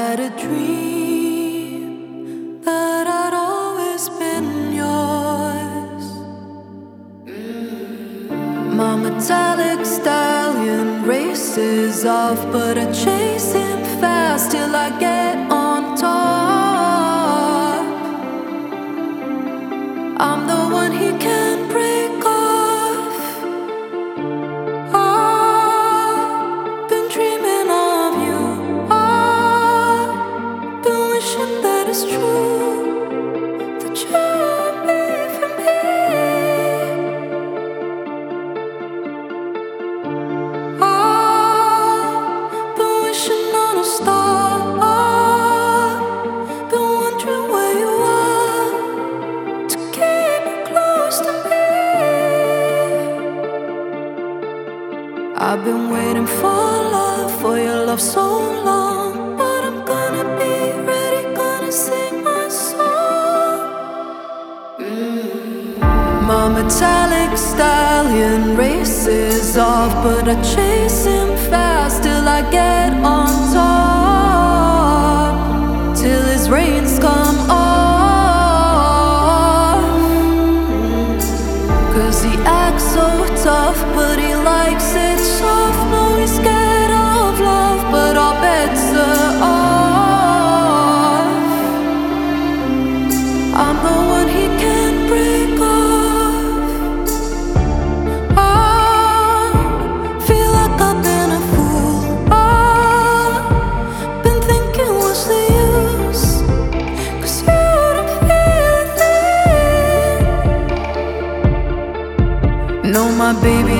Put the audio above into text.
had a dream that I'd always been yours. My metallic stallion races off, but I chase him fast till I get on top. I'm the one he can't break off. I've been dreaming of you. I've been wishing that it's true, that you'll be for me. I've been wishing on a star. I've been wondering where you are, to keep you close to me. I've been waiting for love, for your love so long, but I'm gonna be ready, gonna sing my song. My metallic stallion races off, but I chase him fast till I get on top, till his reins come off. 'Cause he acts so tough, but he likes it soft. No, he's scared of love, but all bets are off. I'm the one he can't break off. I feel like I've been a fool. I've been thinking, what's the use? 'Cause you don't feel a thing. No, my baby